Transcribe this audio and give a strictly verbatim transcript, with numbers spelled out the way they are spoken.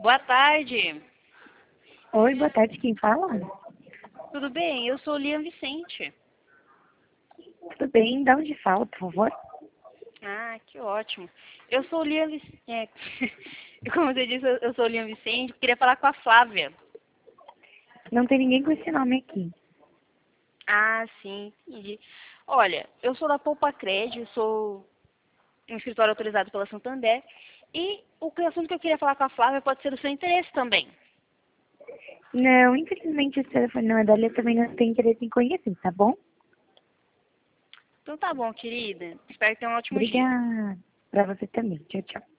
Boa tarde. Oi, boa tarde, quem fala? Tudo bem? Eu sou Liam Vicente. Tudo bem, de onde fala, por favor? Ah, que ótimo. Eu sou Liam Vicente. É, como você disse, eu eu sou Liam Vicente. Queria falar com a Flávia. Não tem ninguém com esse nome aqui. Ah, sim, entendi. Olha, eu sou da Poupa Cred, eu sou um escritório autorizado pela Santander. E o que- assunto que eu queria falar com a Flávia pode ser do seu interesse também. Não, infelizmente esse telefone não é dela, eu também não tenho interesse em conhecer, tá bom? Então tá bom, querida. Espero que tenha um ótimo dia. Obrigada. Pra você também. Tchau, tchau.